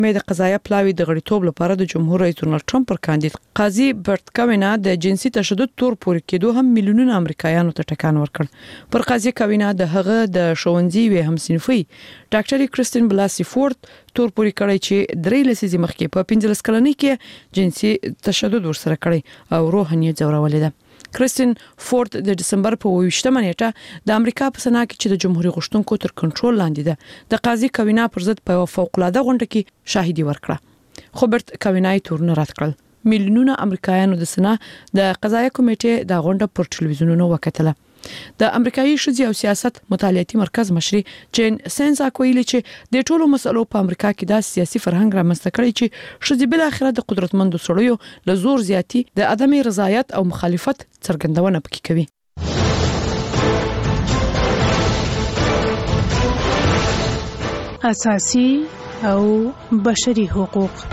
د قضایه پلاوی د غړیتوب لپاره د جمهور رئیس ډونالد ټرمپ پر کاندید قاضي برت کاوینا د جنسي تشدد تور پورې کېدو هم میلیونونه امریکایانو ته ټکان ورکړ. پر قاضي کاوینا د هغه د شوونځي وې هم صنفي ډاکټر کریستین بلاسي فورد تور پورې کړی چې درې لسیزې مخکې په 15 کلنۍ کې جنسي تشدد ورسره کړی او روحاني ځورولې ده. کریستین فورد د دسمبر په 28مه نیټه د امریکا په سنا کې چې د جمهوریت غوښتونکو تر کنټرول لاندې ده د قاضي کاوینا پر ضد په فوق العاده غونډه کې شاهدي ورکړه. خو برت کاوینا یې تورن رد کړل. میلیونونه امریکایانو د سنا د قضایه کمیټې د غونډه پر ټلویزیونونو وکتله. د امریکایي شذي او سیاست مطالعاتي مرکز مشري جین سنزاک ویلي چې د ټولو مسلو په امریکا کې د سیاسي فرهنګ رامنځته کړی چې شذي بل اخره د قدرتمندو سړیو له زور زیاتی د عدم رضایت او مخالفت څرګندونه پکې کوي. اساسي او بشري حقوق.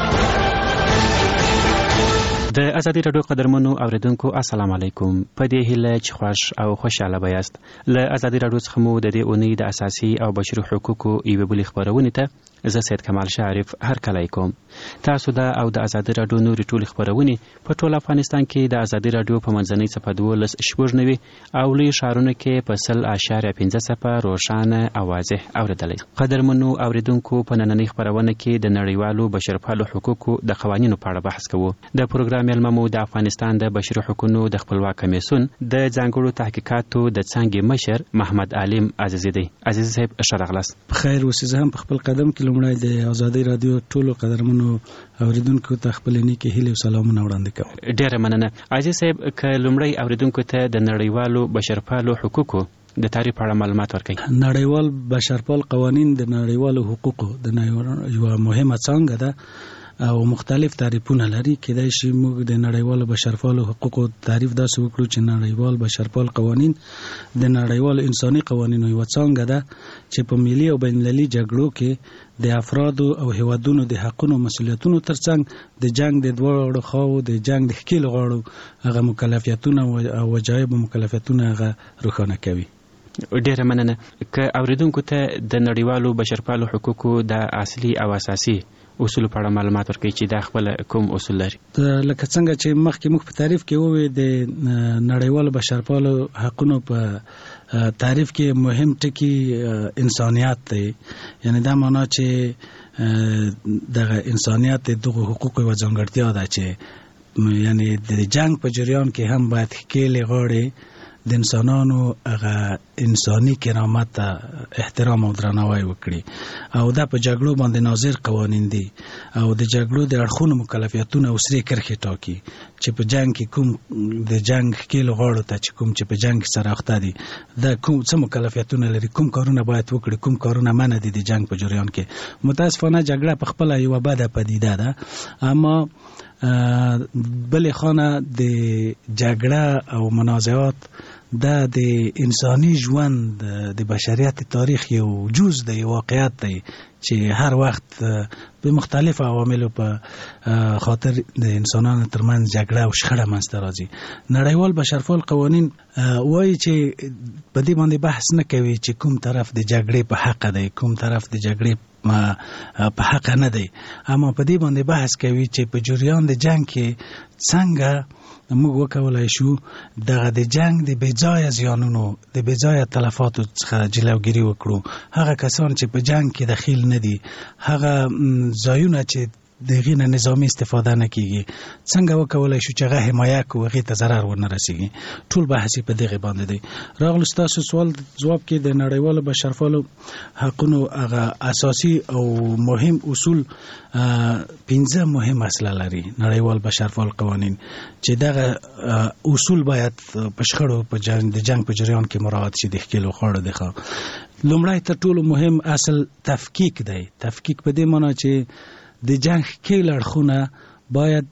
د ازادي راډیو قدرمنو اوریدونکو السلام علیکم. په دې هیله چې خوش او خوشاله بایاست. له ازادي راډیو څخه مو د دې اونۍ د اساسي او بشري حقوقو یوه بلې خبرونه ته زه سید کمال شریف هر کله کوم. تاسو دا او د ازادي راډیو نورې ټولې خبرونه په ټول افغانستان کې د ازادي راډیو په منځنۍ صفحه 12 او لوی ښارونو کې په 0.5 روښانه او واضح اوریدلای. قدرمنو اوریدونکو په نننۍ خبرونه کې د نړیوالو بشرپالو حقوقو د قوانینو په اړه بحث کوو. د پروګرام ملممو د افغانستان د بشري حقوقو د خپلواک کمیسیون د ځانګړو تحقیقاتو د څنګه مشر محمد علیم عزیزی دی. عزیز صاحب شرغلاس بخیر اوسئ. هم په خپل قدم کې لومړی د ازادي رادیو ټولو قدرمنو اوریدونکو ته خپل نیکی هیله او سلامونه وړاندې کوم. ډیره مننه. عزیز صاحب ک لومړی اوریدونکو ته د نړیوالو بشرپالو حقوقو د تعریف اړه معلومات ورکړئ. نړیوال بشرپال قوانین د نړیوالو حقوقو د یو مهمه څانګه ده او مختلف تعریفونه لري. کېدای شي موږ د نړیوالو بشرپالو حقوقو تعریف داسې وکړو چې نړیوال بشرپال قوانین د نړیوالو انساني قوانینو یو څانګه ده چې په ملي او بین المللي جګړو کې د افرادو او هیوادونو د حقونو مسؤلیتونو ترڅنګ د جنگ د دوه خواو د جنگ د ښکیلو غاړو هغه مکلفیتونه او وجایب مکلفیتونه هغه روښانه کوي. ډیره مننه. که اوریدونکو ته د نړیوالو بشرپالو حقوقو د اصلي او اساسي اصول په اړه معلومات ورکړي چې دا خپل کوم اصول لري. لکه څنګه چې مخکې موږ په تعریف کې وویل د نړیوالو بشرپالو حقوقو په تعریف کې مهم ټکی انسانیت دی. یعنی دا معنا چې دغه انسانیت دغه حقوقو یو ځانګړتیا ده چې یعنی د جنگ په جریان کې هم باید ښکیلې غاړې د انسانانو هغه انساني کرامت احترام او درناوی وکړي او دا په جګړو باندې ناظر قوانین دي او د جګړو د اړخونو مکلفیتونه او سری کرښې ټاکي چې په جنگ کې کوم د جنگ ښکیلو غاړو ته چې کوم چې په جنگ سره اخته دي دا کوم څه مکلفیتونه لري، کوم کارونه باید وکړي، کوم کارونه منع دي د جنگ په جریان کې. متاسفانه جګړه په خپل یو بده پدیده ده، اما بل خانه د جګړه او منازعات دا د انساني ژوند د بشریت تاریخ یو جز دی، واقعیت دی چې هر وخت په مختلف عواملو په خاطر د انسانانو ترمنځ جګړه او شخړه منځته راځي. نړیوال بشرپال قوانین وایي چې په دې باندې بحث نه کوي چې کوم طرف د جګړې په حق دی، کوم طرف د جګړې په حق نه دی، اما په دې باندې بحث کوي چې په جریان د جنگ کې څنګه موږ وکولای شو دغه د جنگ د بېځایه زیانونو د بېځایه تلفاتو څخه جلوګیري وکړو. هغه کسان چې په جنگ کې دخیل نه دي، هغه ځایونه چې دغه نه نظامی استفاده نه کیږي، څنګه وکولای شو چې هغه حمایه کوي، هغه ته ضرر ونه رسیږي. ټول بحث په دغه باندې دی. راغلو تاسو سوال جواب کې د نړیوالو بشرپالو حقونو هغه اساسي او مهم اصول 15 مهم اصل لري نړیوال بشرپال قوانین چې دغه اصول باید په شخړو په جنگ په جریان کې مراعات شي. د ښکیلو خاړه دی. لومړی تر ټولو مهم اصل تفکیک دی. تفکیک په دې معنی چې د جنگ ښکیل اړخونه باید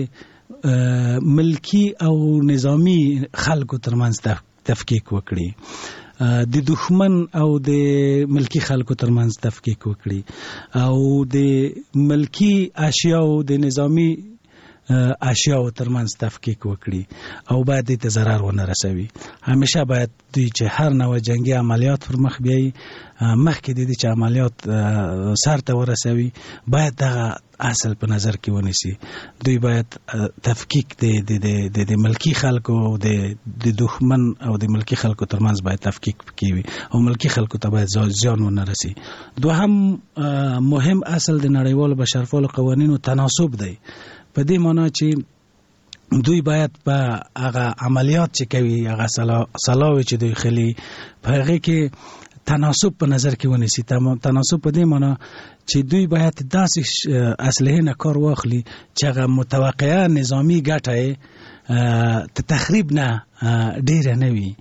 د ملکی او نظامی خلکو ترمنځ تفکیک وکړي، د دښمن او د ملکی خلکو ترمنځ تفکیک وکړي، او د ملکی اشیاء او د نظامی اشیاء ترمنځ تفکیک وکړي او باید دې ته ضرر ونه رسوي. همیشه باید دوی چې هر نوع جنگي عملیات پر مخ بیایي مخکې د دې چې عملیات سر ته ورسوي باید دغه اصل په نظر کې ونیسي. دوی باید تفکیک د ملکی خلکو او د دښمن او د ملکی خلکو ترمنځ باید تفکیک وکړي او ملکی خلکو ته باید زیان ونه رسي. دوهم مهم اصل د نړیوالو بشرپالو قوانینو تناسب دی، په دې معنی چې دوی باید په هغه عملیات چې کوي هغه سلاوي چې دوی خلی په هغه کې تناسب په نظر کې ونیسي. تناسب په دې معنی چې دوی باید داسې اسلحه نه کار واخلي چې هغه متوقعه نظامی ګټه تخریب نه ډیر نه وي،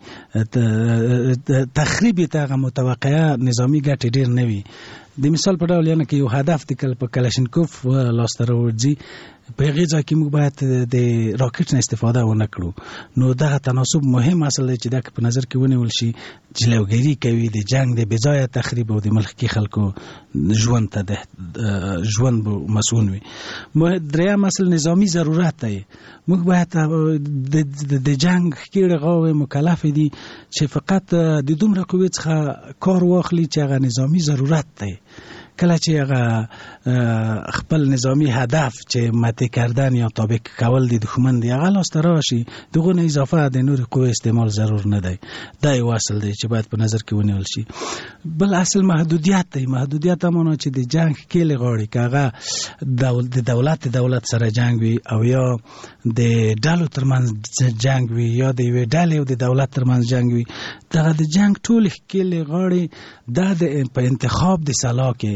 تخریب ته هغه متوقعه نظامی ګټه ډیر نه وي. د مثال په ډول یعنی کې یو هدف د کلاشینکوف لاسته راوړي په هغه ځای کې موږ باید د راکټ نه استفاده ونه کړو. نو دغه تناسب مهم اصل دی چې دا په نظر کې ونیول شي. جلوګیری کوي د جنگ د بځای تخریب او د ملکی خلکو ژوند ته د ژوند مسؤل وي. دریم اصل نظامی ضرورت دی. موږ باید د جنگ کې رغاوي مکلف دي چې فقط د دومره قوت څخه کار واخلي چې هغه نظامی ضرورت دی. کله چې هغه خپل نظامی هدف چې ماته کردن یا تابع کول د دښمن دی هغه لاس ته راشي دغه نه اضافه د نور قوه استعمال ضرور نه دی. دا یو اصل دی چې باید په نظر کې ونیول شي. بل اصل محدودیت دی. محدودیت معنی چې د جنگ کې لغړی کاغه د دولت سره جنگ وي او یا د ډالو ترمنځ جنگ وي یا د یو ډالې او د دولت ترمنځ جنگ وي. دغه د جنگ ټول کې لغړی د په انتخاب د سلاح کې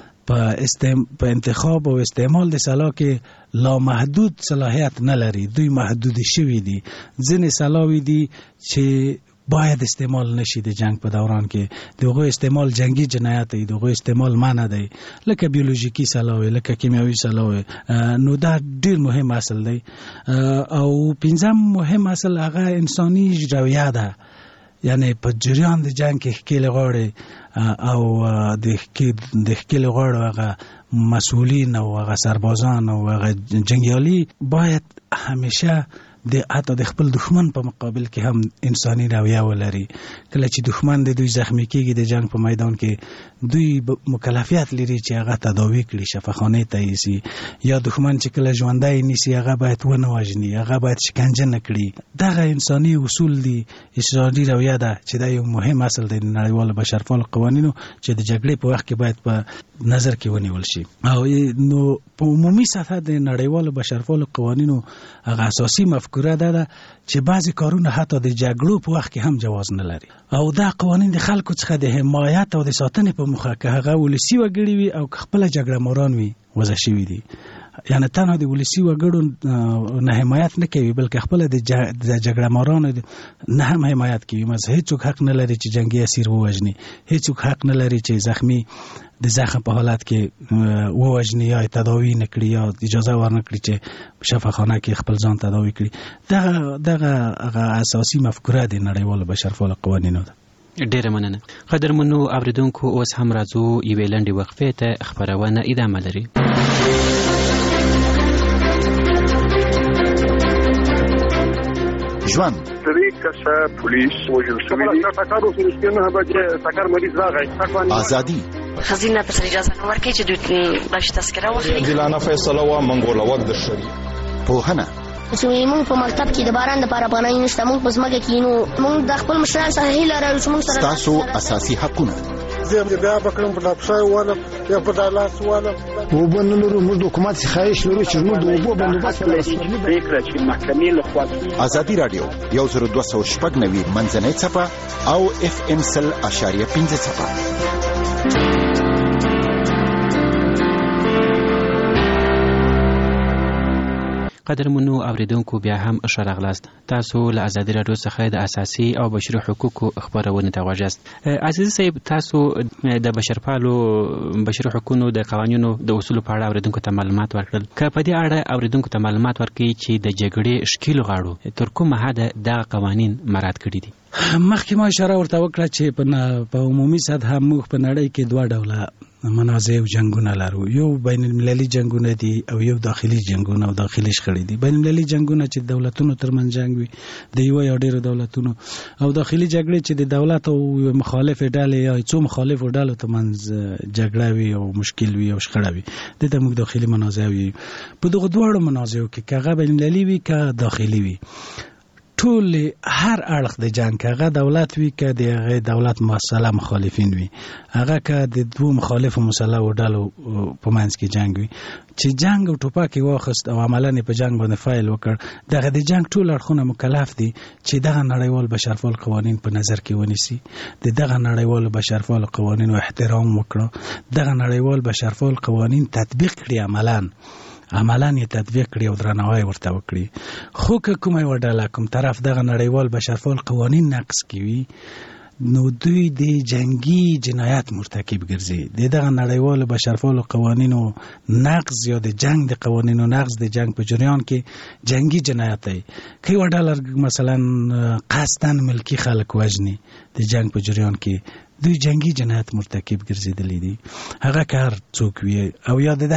په انتخاب او استعمال د سلاح کې لا محدود صلاحیت نه لري. دوی محدود شوی دي. ځینې سلاحوي دي چې باید استعمال نشي د جنگ په دوران کې. دغه استعمال جنگي جنایت دی، دغه استعمال منع دی، لکه بیولوژیکی سلاح لکه کیمیاوي سلاح. نو دا ډیر مهم اصل دی. او پنځم مهم اصل هغه انساني رویه ده. یعنی په جریان د جنگ کې ښکېل غاړي او د ښکېل غاړو هغه مسؤلین او هغه سربازان او هغه جنگیالي باید همیشه حتی د خپل دښمن په مقابل کې هم انساني رویه ولري. کله چې دښمن د دوی زخمی کېږي د جنگ په میدان کې دوی مکلفیت لري چې هغه تداوی کړي، شفاخانه ته یې یا دښمن چې کله ژوندۍ نیسي هغه باید ونه وژني، هغه باید شکنجه نه کړي. دغه انساني اصول دي، انساني رویه ده چې دا یو مهم اصل دی د نړیوالو بشرپالو قوانینو چې د جګړې په وخت کې باید په نظر کې ونیول شي. او نو په عمومي سطح د نړیوالو بشرپالو قوانینو هغه اساسي مفکوره ده چې بعضی کارونه حتی د جګړو په وخت کې هم جواز نه لري. او دا قوانین د خلکو څخه د حمایت او د ساتنې په موخه که هغه ولسی وګړي وي او خپل جګړه ماران وي وضع شوي دي. یعنی تنها د ولسی وګړو نه حمایت نه کوي بلکې خپل د جګړه مارانو نه هم حمایت کوي. مزه هیڅوک حق نه لري چې جنگي اسیر ووژني، هیڅوک حق نه لري چې زخمی د زخم په حالت کې ووژني یا تداوی نه کړي یا اجازه ورنه کړي چې شفاخانه کې خپل ځان تداوی کړي. دغه اساسي مفکوره د نړیوالو بشرپالو قوانینو ده. ډیره مننه. قدرمنو اوریدونکو اوس هم راځو یوې لنډې وقفې ته، خبرونه ادامه لري. ژوند پولیس وژل شوی دی. ازادي خزینه ته اجازه ورکړي چې دوی باندې تذکره واخلي. عادلانه فیصله و منګوله وخت د شری پوهنه چې موږ په مکتب کې د باران د لپاره پناه نشته، موږ په ځمکه کې نو موږ د خپل مشران سره هیله لرو چې موږ سره تاسو اساسي حقونه زه بیا بکرم په لپسای والا یا په دالاس والا وبنلو موږ حکومت خواهش لرو چې موږ د وبو بندوبست فکر چې محکمې له خوا ازادي رادیو 1290 منځنۍ صفه او FM 100.5 صفه. قدرمنو اوریدونکو بیا هم ښه راغلاست. تاسو له ازادي رادیو څخه د اساسي او بشري حقوقو خبرونه ته غوږ یاست. عزیز صاحب، تاسو د بشري حقوقو د قوانینو د اصولو په اړه اوریدونکو ته معلومات ورکړل. که په دې اړه اوریدونکو ته معلومات ورکړي چې د جګړې ښکیلو غاړو تر کومه حده دغه قوانین مراعات کړي دي؟ مخکې ما اشاره ورته وکړه چې په عمومي سطح موږ په نړۍ کې دوه ډوله منازع او جنگونه لرو. یو بین المللي جنگونه دي او یو داخلي جنگونه او داخلي شخړې دي. بین المللي جنگونه چې دولتونو ترمنځ جنگ وي د یو یا ډیرو دولتونو، او داخلي جګړې چې د دولت او مخالف ډلې یا څو مخالف ډلو ترمنځ جګړه وي او مشکل وي او شخړه وي، د موږ داخلي منازع وي. په دغه دواړو منازعو کې کغه بین المللي وي که داخلي وي، ټول هر اړخ د جنگ کغه دولت وی که د هغه دولت مسله مخالفین وي، هغه که د دوه مخالف مسله ډلو په منځ کې جنگ وي چې جنگ او ټوپک واخست او عملاً په جنگ باندې فایل وکړ، دغه د جنگ ټول اړخونه مکلف دي چې دغه نړیوال بشرفال قوانین په نظر کې ونیسي، دغه نړیوال بشرفال قوانین احترام وکړي، دغه نړیوال بشرفال قوانین تطبیق کړي، عملاً یې تطبیق کړي او درناوی ورته وکړي. خو که کومه وډاله کوم طرف دغه نړیوال بشرفال قوانین نقض کوي، نو دوی د جنگي جنایت مرتکب ګرځي. دغه نړیوال بشرفال قوانینو نقض یا د جنگ د قوانینو نقض د جنگ په جریان کې جنگي جنایت دی. که وډاله مثلا قصداً ملکی خلک وژني د جنگ په جریان کې، دوی جنگي جنایت مرتکب ګرځیدلی دي. هغه کار څوک وي او یا د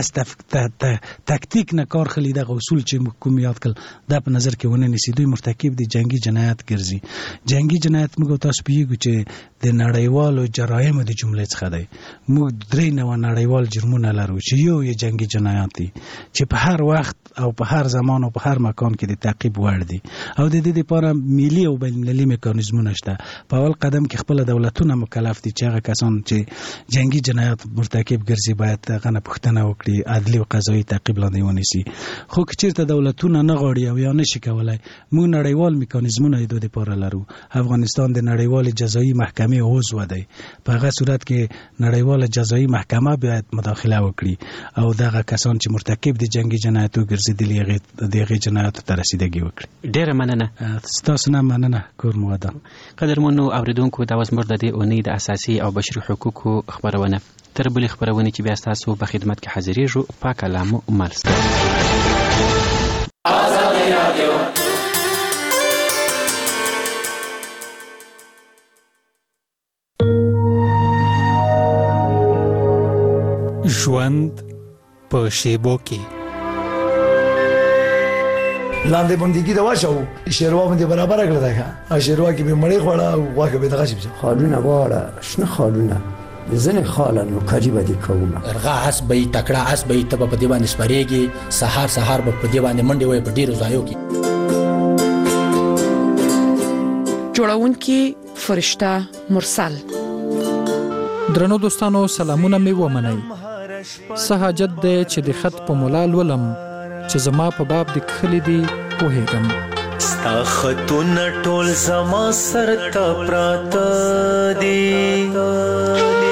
تکتیک نه کار خلی دغه اصول چې کوم یاد کړل دا په نظر کې ونه نیسي، دوی مرتکب دي جنگي جنایت ګرځي. جنگي جنایت موږ تاسو پیږو چې د نړیوالو جرایمو د جملې څخه دی. موږ درې نوع نړیوال جرمونه لرو چې یو یې جنگي جنایت دي چې په هر وخت او په هر زمان او په هر مکان کې د تعقیب وړ دي، او د دې لپاره ملي او بین المللي میکانیزمونه شته. په اول قدم کې خپل دولتونه مکلف دي چې هغه کسان چې جنگي جنایت مرتکب ګرځي باید هغه نه پوښتنه وکړي، عدلي او قضایي تعقیب لاندې ونیسي. خو که چیرته دولتونه نه غواړي او یا نشي کولای، موږ نړیوال میکانیزمونه د دې لپاره لرو. افغانستان د نړیوال جزایي محکمې عضو دی، په هغه صورت کې نړیوال جزایي محکمه باید مداخله وکړي او دغه کسان چې مرتکب دي جنگي جنایتو ګرځېدلي هغې جنایاتو ته رسیدګي وکړي. ډیره مننه. ستاسو نه مننه کور مو ودان. قدرمنو اوریدونکو، دا اوس موږ د دې اونۍ د اساسي او بشري حقوقو خبرونه تر بلې خبرونې چې بیا ستاسو په خدمت کې حاضرېږو. پاک کلام مالسته. ژوند په شیبو کې لاندې باندې کې دا واښو شیروا باندې برابر کړل دا شیروا کې به مړې خوړه او واکه به دغه شي خالونه واړه شنه خالونه ځنه خالانو کاجی باندې کومه ارغه اس به تکړه اس به تب په دی باندې سپریږي، سحر به په دی باندې منډي وي په ډیرو ځایو کې. جوړونکي فرشته مرسل. درنو دوستانو سلامونه می ومنئ. سہاجت دې چې د خط په مولا ولم چې زما په باب د کلی دی پوهیږم. ستا خطونه ټول زما سر ته پراته دي